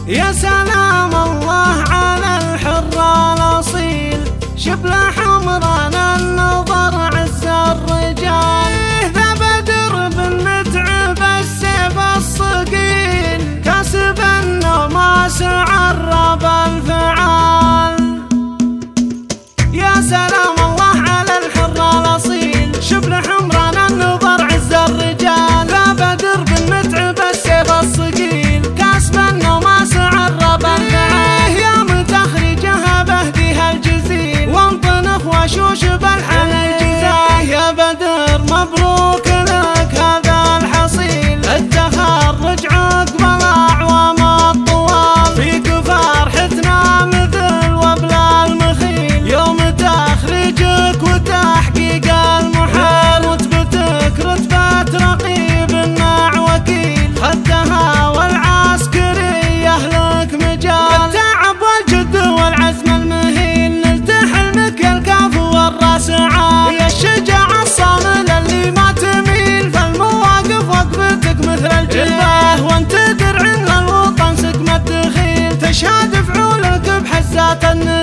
يا سلام الله على الحر الأصيل، شبل حمران النظر عز الرجال. ذا بدر بالمتعب السيف الصقيل، كاسب النماس عرب الفعال. يا سلام الله على الحر الأصيل، شبل حمران النظر عز الرجال. ذا بدر بالمتعب السيف الصقيل، كاسب النماس عرب الفعال. يا متخرجها بهديها الجزيل، وانطنخ وشوش بالحل الجزاه. يا بدر مبروك لك هذا الحصيل، التخرج عقب الأعوام الطوال. فيك فرحتنا مثل وبل المخيل، يوم تخرجك وتحقيق المحال. رتبتك رتبة رقيب مع وكيل، خدها والعسكرية لك مجال. التعب والجد والعزم المهين، نلت حلمك الكاف والراس عال. يا الشجاع الصامل اللي ما تميل، فالمواقف وقفتك مثل الجباه. وانت درع للوطن سقم الدخيل، تشهد فعولك بحزات النيل.